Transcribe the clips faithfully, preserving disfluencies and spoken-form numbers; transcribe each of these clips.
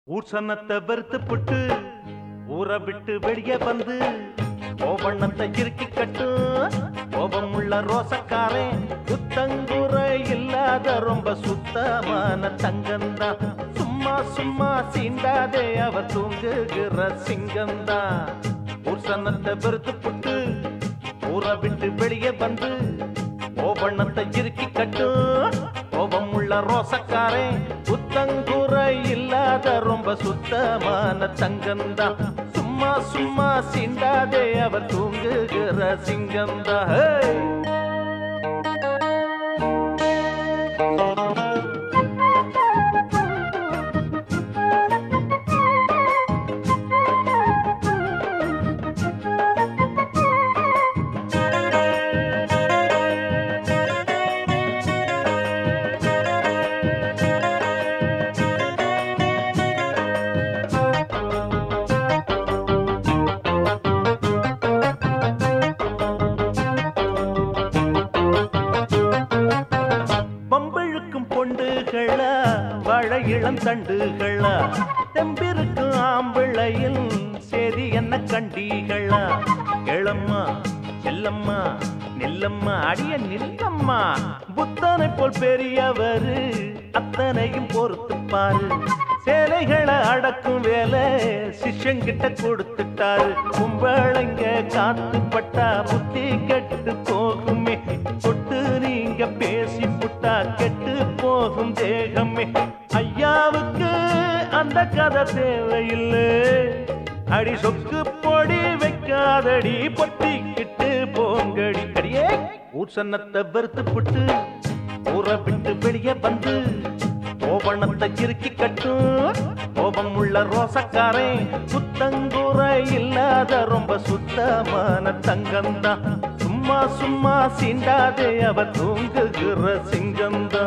ஊர் சன்னத்தை வெறுத்து புட்டு ஊரை விட்டு வெளியே வந்து கோபண்ணத்தை இறுக்கி கட்டு கோபம் உள்ள ரோசக்காரன் புத்தங்குறை இல்லாத ரொம்ப சுத்தமான தங்கந்தா சும்மா சும்மா சீண்டாதே அவ தூங்குகிற சிங்கந்தா ஊர் சன்னத்தை வெறுத்து புட்டு ஊரை விட்டு வெளியே வந்து கோபண்ணத்தை இறுக்கி கட்டு கோபம் உள்ள ரோசக்காரன் புத்தங்குறை இல்லாத ரொம்ப சுத்தமான தங்கந்தா சும்மா சும்மா சீண்டாதே அவர் தூங்குகிற சிங்கந்தா வாழ இளம் தண்டுகளா தெம்பிருக்கும் ஆம்பிள்ளையில் சேதி என்ன கண்டீகளா எளம்மா செல்லம்மா நில்லம்மா அடிய நில்லம்மா புத்தனை போல் பெரியவரு அத்தனையும் பொறுத்து பாரு சேலைகளை அடக்கும் வேலை சிஷ்யங்கிட்ட கொடுத்துட்டாரு கும்பளைங்க காத்து பட்டா புத்தி கெட்டு போகுமே தொட்டு நீங்க பேசி புட்டா கெட்டு போகும் தேகமே ஐயாவுக்கு அந்த கதை தேவையில்லை அடி சொக்கு பொடி வைக்காதடி பொத்திக்கிட்டு போங்கடி அடியே ஊர் சன்னத்தை வெறுத்து புட்டு ஊரை விட்டு வெளியே வந்து கோபணத்தை இறுக்கி கட்டும் கோபம் உள்ள ரோசக்காரன் புத்தங்குறை இல்லாத ரொம்ப சுத்தமான தங்கந்தா சும்மா சும்மா சீண்டாதே அவ தூங்குகிற சிங்கந்தா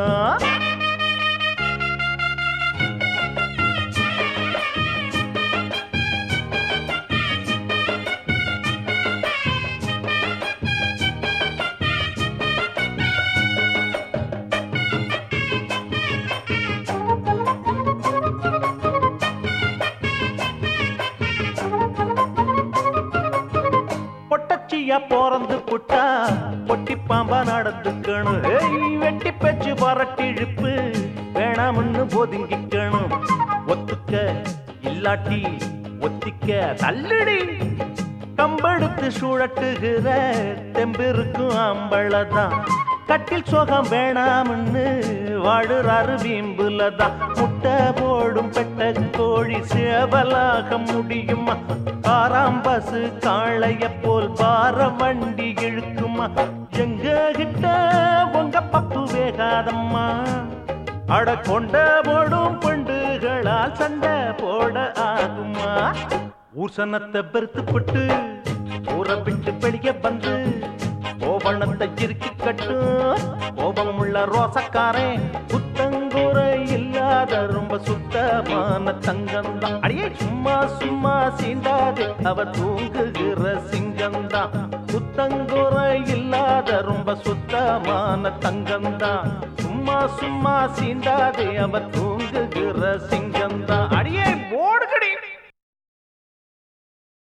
போறந்து புட்டா பொட்டி பாம்பா நடந்துக்கணும் வெட்டி பேச்சு வரட்டி இழுப்பு வேணாம்னு ஒதுங்கிக்கணும் ஒத்துக்க இல்லாட்டி ஒத்திக்க தள்ளுடி கம்பெடுத்து சுழட்டுகிற தெம்பிருக்கும் ஆம்பளதான் கட்டில் சோகம் வேணாம்னு வாடுறாரு வீம்புலதான் முட்டை போடும் பெட்ட கோழி சேவலாக முடியுமா காராம்பசு காளைய போல் பார வண்டி இழுக்குமா எங்க கிட்ட உங்க பப்பு வேகாதம்மா அட கொண்ட போடும் பெண்டுகளால் சண்டை போட ஆகுமா ஊர் சன்னத்தை பெருத்துப்பட்டு ஊரை விட்டு வெளியே வந்து கோபணத்தை இறுக்கி கட்டு கோபம் உள்ள ரோசக்காரன் புத்தங்குறை இல்லாத ரொம்ப சுத்தமான தங்கந்தா அடியே சும்மா சும்மா சீண்டாதே அவ தூங்குகிற சிங்கந்தா புத்தங்குறை இல்லாத ரொம்ப சுத்தமான தங்கந்தா சும்மா சும்மா சீண்டாதே அவ தூங்குகிற சிங்கந்தா அடியே